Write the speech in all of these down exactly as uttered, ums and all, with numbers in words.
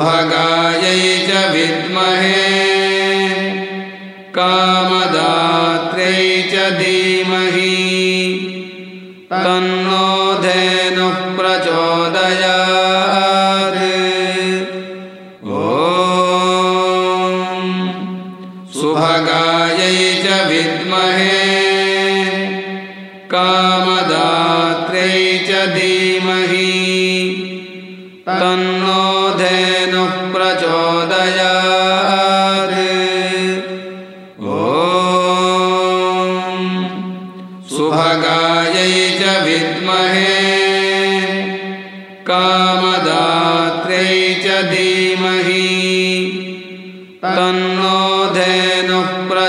सुभगायै च विद्महे कामदात्र्यै च धीमहि तन्नो धेनुः प्रचोदयात्। ॐ सुभगायै च विद्महे कामदात्र्यै च धीमहि तन्नो धेनुः प्रचोदयात्। ॐ सुभगायै च विद्महे कामदात्र्यै च धीमहि तन्नो धेनुः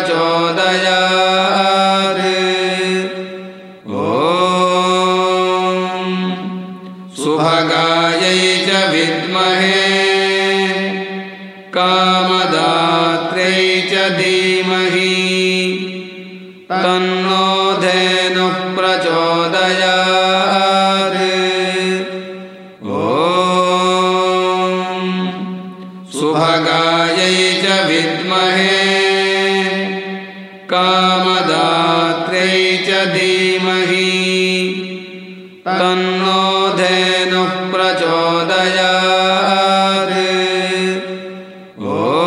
प्रचोदयात्। ॐ सुभगायै च विद्महे कामदात्र्यै च धीमहि तन्नो धेनुः प्रचोदयात्। ॐ सुभगायै च विद्महे कामदात्र्यै च धीमहि तन्नो धेनुः प्रचोदयात्। ॐ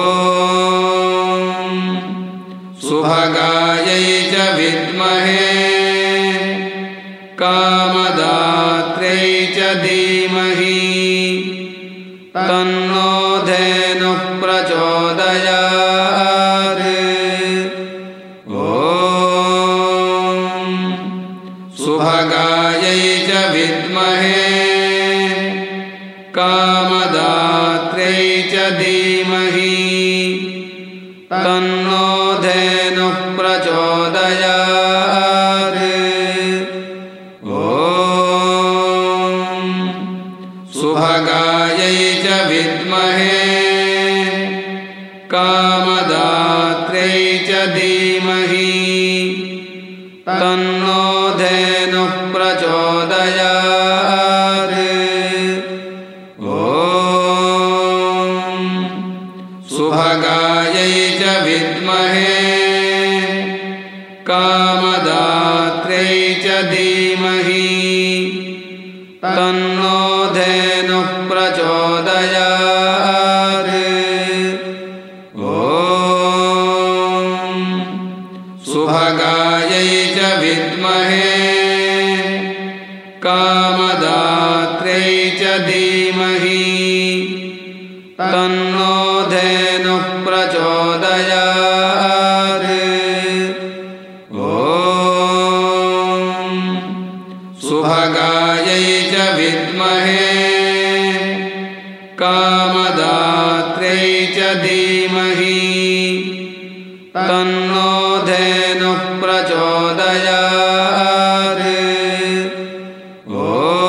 सुभगायै च विद्महे कामदात्र्यै च धीमहि तन्नो धेनुः प्रचोदयात्। ॐ सुभगायै च विद्महे कामदात्र्यै च धीमहि तन्नो धेनुः प्रचोदयात्। ॐ सुभगायै च विद्महे कामदात्र्यै च धीमहि तन्नो धेनुः प्रचोदयात्। ॐ सुभगायै च विद्महे कामदात्र्यै च धीमहि तन्नो धेनुः प्रचोदयात्। ॐ सुभगायै च विद्महे कामदात्र्यै च धीमहि तन्नो धेनुः प्रचोदयात्। ॐ सुभगायै च विद्महे कामदात्र्यै च धीमहि तन्नो धेनुः प्रचोदयात्। ॐ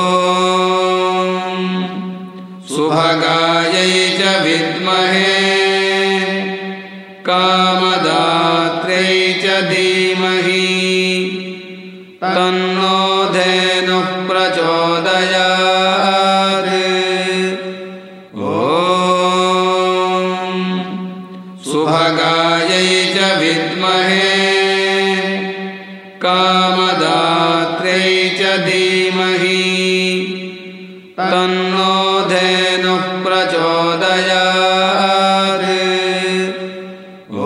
सुभगायै च विद्महे कामदात्र्यै च धीमहि तन्नो धेनुः प्रचोदयात्। ॐ सुभगायै च विद्महे कामदात्र्यै च धीमहि तन्नो धेनुः प्रचोदयात्। ॐ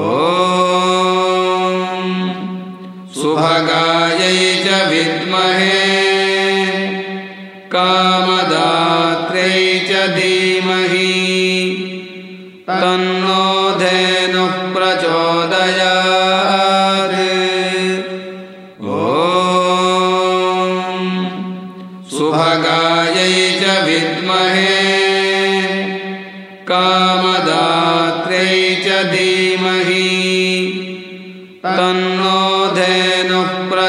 सुभगायै च विद्महे कामदात्र्यै च धीमहि तन्नो धेनुः प्रचोदयात्। ॐ सुभगायै च विद्महे कामदात्र्यै च धीमहि तन्नो धेनुः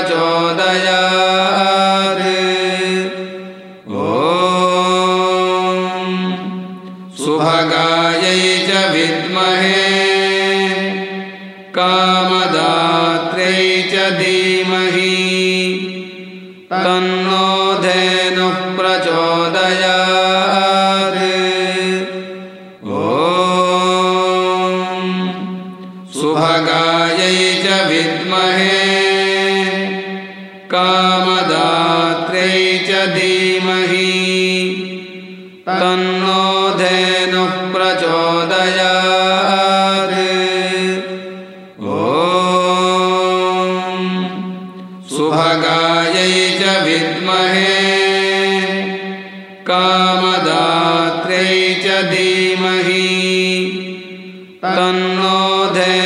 प्रचोदयात्। ॐ सुभगायै च विद्महे कामदात्र्यै च धीमहि तन्नो धेनुः प्रचोदयात्। ॐ कामदात्र्यै च धीमहि तन्नो धेनुः प्रचोदयात् ॐ सुभगायै च विद्महे कामदात्र्यै च धीमहि तन्नो धेनुः